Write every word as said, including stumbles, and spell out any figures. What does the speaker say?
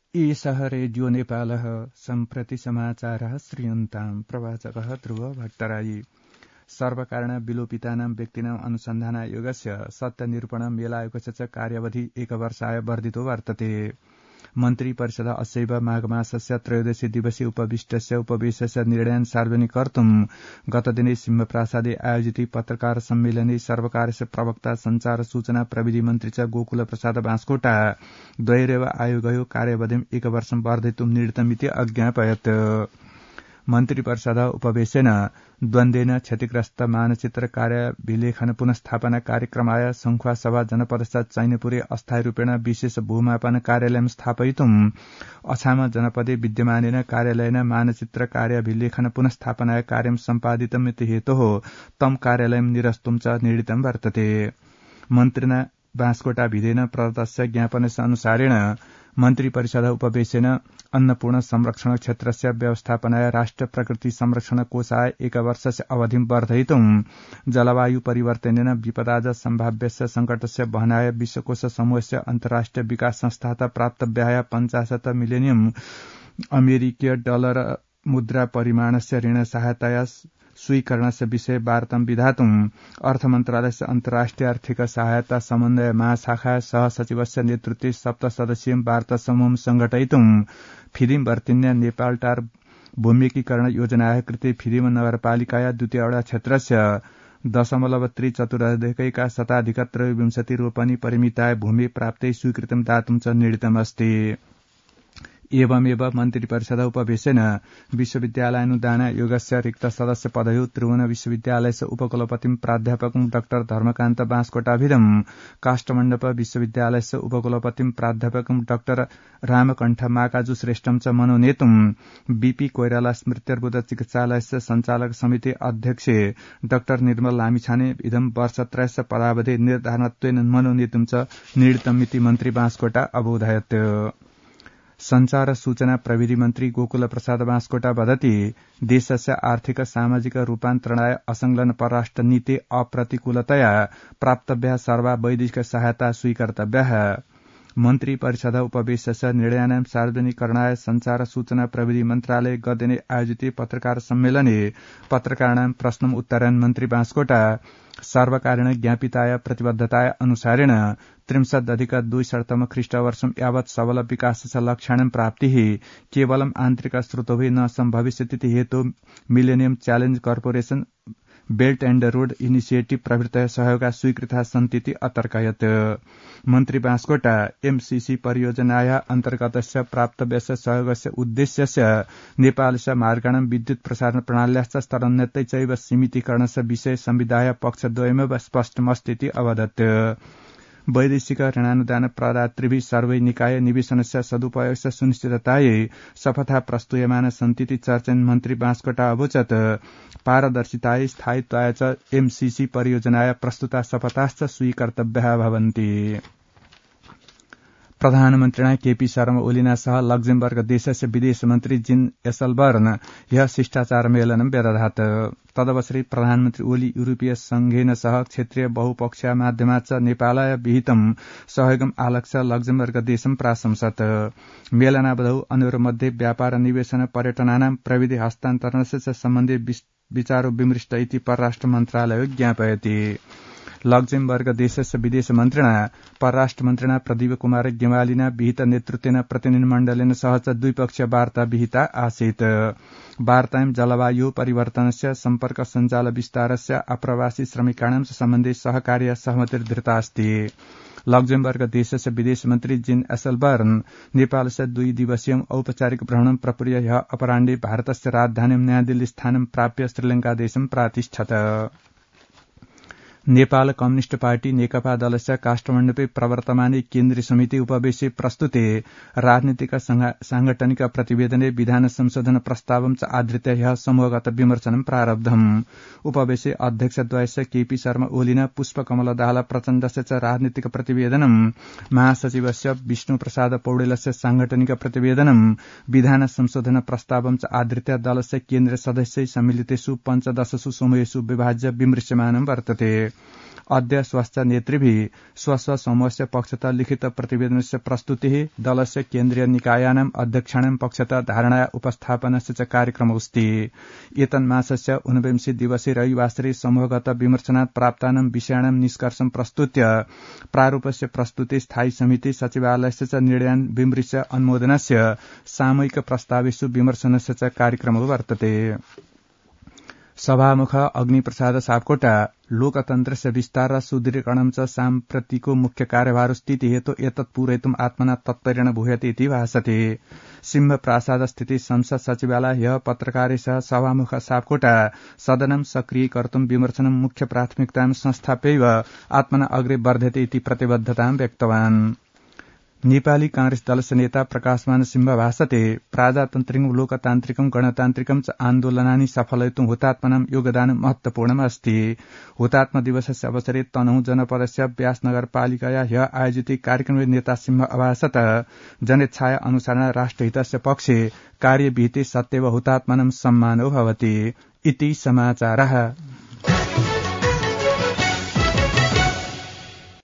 एषः रेडियो नेपालः सम्प्रति समाचारः श्रूयन्ताम् प्रवाचकः ध्रुव भट्टराई। सर्वकारण विलोपितानां व्यक्तीनां अनुसन्धानायोगस्य सत्यनिरूपण मेलायोगस्य च कार्यावधि एकवर्षाय वर्धितो वर्तते। मन्त्री परिषद अस्यैव माघमासस्य त्रयोदशी दिवसीय उपविष्टस्य उपवेशस्य निर्णयान् सार्वजनिक कर्तुम् गतदिने सिंहप्रासादे आयोजित पत्रकार सम्मेलने सर्वकारस्य प्रवक्ता संचार सूचना प्रविधि मन्त्री च गोकुल प्रसाद बाँसकोटा द्वैरेव आयोगयो कार्यावधिम् एकवर्षं वर्धितुम् निर्णीतमिति अज्ञापयत्। मन्त्री परिषद उपवेशेन द्वन्द्वेन क्षतिग्रस्त मानचित्र कार्याभिलेखन पुनस्थापना कार्यक्रमाय संखुवासभा जनपदस्थ चैनपुरे अस्थायी रूपेण विशेष भूमापन कार्यालयं स्थापयितुम् अछाम जनपदे विद्यमानेन कार्यालयेन मानचित्र कार्याभिलेखन पुनस्थापनाय कार्यं सम्पादितमिति हेतोः तं कार्यालयं निरस्तुं च निर्णीतं वर्तते। मन्त्रिणा बाँसकोटा भिडेन प्रदत्तस्य ज्ञापनस्य अनुसारेण मन्त्री परिषद उपवेशेन अन्नपूर्ण संरक्षण क्षेत्रस्य व्यवस्थापनाय राष्ट्र प्रकृति संरक्षण कोषाय एकवर्षस्य अवधिं वर्धयितुम् जलवायु परिवर्तनेन विपदाज सम्भाव्यस्य संकटस्य वहनाय विश्वकोष समूहस्य अन्तर्राष्ट्रिय विकास संस्थात प्राप्तव्याय पञ्चाशत मिलियन अमेरिकीय डलर मुद्रा परिमाणस्य ऋण सहायताया स्वीकरणस्य विषय वार्तां विधातुम् अर्थमन्त्रालयस्य अन्तर्राष्ट्रिय आर्थिक सहायता समन्वय महाशाखा सहसचिवस्य नेतृत्वे सप्तसदस्यीय वार्ता समूहं संघटयितुम् फिदिम वर्तिन्या नेपाल टार भूम्यकीकरण योजनायाः कृते फिदिम नगरपालिकाया द्वितीयवटा क्षेत्रस्य दशमलव त्रि चतुरधिकैका शताधिक त्रयोविंशति रोपनी परिमिताय भूमि प्राप्तै स्वीकृतं दातुं च निर्णीतमस्ति। एवमेव मन्त्री परिषद उपवेशेन विश्वविद्यालयानुदान आयोगस्य रिक्त सदस्य पदयो त्रिभुवन विश्वविद्यालयस्य उपकुलपतिं प्राध्यापकं डाक्टर धर्मकान्त बाँसकोटाभिधम् काष्ठमण्डप विश्वविद्यालयस्य उपकुलपतिं प्राध्यापकं डाक्टर रामकण्ठ माकाजु श्रेष्ठं च मनोनेतुम् बीपी कोइराला स्मृत्यर्बुद चिकित्सालयस्य सञ्चालक समिति अध्यक्षे डाक्टर निर्मल लामिछाने इदं वर्षत्रयस्य पदावधि निर्धारणत्वेन मनोनेतुं च निर्णीतमिति मन्त्री बाँसकोटा अबोधयत्। संचार सूचना प्रविधि मन्त्री गोकुल प्रसाद बाँसकोटा वदति देशस्य आर्थिक सामाजिक रूपान्तरणाय असंलग्न परराष्ट्र नीति अप्रतिकूलतया प्राप्तव्यः सर्वा वैदेशिक सहायता स्वीकर्तव्यः। मन्त्री परिषद उपवेशस्य निर्णयानां सार्वजनिकरणाय संचार सूचना प्रविधि मन्त्रालय गतदिने आयोजित पत्रकार सम्मेलने पत्रकाराणां प्रश्नम् उत्तरायन् मन्त्री बाँसकोटा सर्वकारेण ज्ञापिताय प्रतिबद्धताय अनुसारेण त्रिंशदधिक द्विशततम ख्रीष्टवर्षं यावत् सबल विकासस्य लक्ष्याणां प्राप्तिः केवलम् आन्तरिक स्रोतोभिः न सम्भविष्यतीति हेतु millennium challenge corporation belt and road initiative प्रभृतयः सहयोगा स्वीकृताः सन्तीति अतर्कयत्। मन्त्री बाँसकोटा एमसीसी परियोजनायाः अन्तर्गतस्य प्राप्तव्यस्य सहयोगस्य उद्देश्यस्य नेपालस्य मार्गाणां विद्युत प्रसारण प्रणाल्याश्च स्तरोन्नत्यै चैव सीमितीकरणस्य विषये संविधाय पक्षद्वयमेव स्पष्टमस्तीति अवदत्। वैदेशिक ऋणानुदान प्रदातृभिः सर्वै निकाय निवेशनस्य सदुपयोगस्य सुनिश्चिततायै शपथा प्रस्तूयमाना सन्तीति चर्चयन् मन्त्री बाँसकोटा अवोचत् पारदर्शितायै स्थायित्वाय च एमसीसी परियोजनाय प्रस्तुता शपथाश्च स्वीकर्तव्याः भवन्ति। प्रधानमन्त्रिणा केपी शर्मा ओलीना सह लक्जमबर्ग देशस्य विदेश मन्त्री जीन एसलबर्न ह्यः शिष्टाचार मेलनं व्यदधात्। तदवसरे प्रधानमन्त्री ओली यूरोपीय संघेन सह क्षेत्रीय बहुपक्षीय माध्यमात् च नेपालाय विहितं सहयोगम् आलक्ष्य लक्जमबर्ग देशं प्राशंसत्। मेलनावधौ अन्योर्मध्ये व्यापार निवेशन पर्यटनानां प्रविधि हस्तान्तरणस्य च सम्बन्धे विचारो विमृष्ट इति परराष्ट्र मन्त्रालयो ज्ञापयति। लक्जमबर्ग देशस्य विदेश मन्त्रिणा परराष्ट्र मन्त्रिणा प्रदीप कुमार गेवालिना विहित नेतृत्वेन प्रतिनिधिमण्डलेन सह च द्विपक्षीय वार्ता विहिता आसीत्। वार्तायां जलवायु परिवर्तनस्य सम्पर्क सञ्जाल विस्तारस्य आप्रवासी श्रमिकाणां सम्बन्धे सहकार्य सहमतिर्धृता अस्ति। लक्जमबर्ग देशस्य विदेश मन्त्री जीन एसलबर्न नेपालस्य दुई दिवसीय औपचारिक भ्रमणं प्रपूर्य ह्यः अपराह्णे भारतस्य राजधानीं नयादिल्ली स्थानं प्राप्य श्रीलङ्का देशं प्रातिष्ठत। नेपाल कम्युनिष्ट पार्टी नेकपा दलस्य काष्ठमण्डपे प्रवर्तमाने केन्द्रीय समिति उपवेशे प्रस्तुते राजनीतिक सांगठनिक प्रतिवेदने विधान संशोधन प्रस्तावं च आधृत्य ह्यः समूहगत विमर्शनं प्रारब्धम्। उपवेशे अध्यक्षद्वयस्य केपी शर्मा ओलिना पुष्पकमल दाहाल प्रचण्डस्य च राजनीतिक प्रतिवेदनं महासचिवस्य विष्णु प्रसाद पौडेलस्य सांगठनिक प्रतिवेदनं विधान संशोधन प्रस्तावं च आधृत्य दलस्य केन्द्रीय सदस्यै सम्मिलितेषु पञ्चदशसु समूहेषु विभाज्य विमृश्यमानं वर्तते। अद्य स्वच्छ नेतृभिः स्वस्व समूहस्य पक्षतः लिखित प्रतिवेदनस्य प्रस्तुतिः दलस्य केन्द्रीय निकायानाम् अध्यक्षाणां पक्षतः धारणा उपस्थापनस्य च कार्यक्रमोऽस्ति। एतन्मासस्य ऊनविंशति दिवसे रविवासरे समूहगत विमर्शनात् प्राप्तानां विषयाणां निष्कर्षं प्रस्तुत्य प्रारूपस्य प्रस्तुति स्थायी समिति सचिवालयस्य च निर्णयान् विमृश्य अनुमोदनस्य सामूहिक प्रस्तावेषु विमर्शनस्य च कार्यक्रमो वर्तते। सभामुख अग्निप्रसाद सापकोटा लोकतन्त्रस्य विस्तार र सुदृढीकरणं च साम्प्रतिको मुख्य कार्यभारस्थिति हेतु एतत् पूरयितुम् आत्मना तत्परेण भूयते इति भासते। सिंह प्रासाद स्थित संसद सचिवालय ह्यः पत्रकारेषः सभामुख सापकोटा सदनं सक्रिय कर्तुं विमर्शनं मुख्य प्राथमिकतां संस्थाप्यैव आत्मना अग्रे वर्धते इति प्रतिबद्धतां व्यक्तवान्। नेपाली कांग्रेस दलस्य नेता प्रकाशमान सिंह भाषते प्रजातान्त्रिकं लोकतान्त्रिकं गणतान्त्रिकं च आन्दोलनानि सफलयितुं हुतात्मनां योगदानं महत्वपूर्णम् अस्ति। हुतात्मा दिवसस्य अवसरे तनहुँ जनपदस्य व्यास नगरपालिकाया ह्यः आयोजित कार्यक्रमले नेता सिंह अभाषत जनेच्छाया अनुसारेण राष्ट्रहितस्य पक्षे कार्यविहिते सत्यव हुतात्मनं सम्मानो भवति इति समाचारः।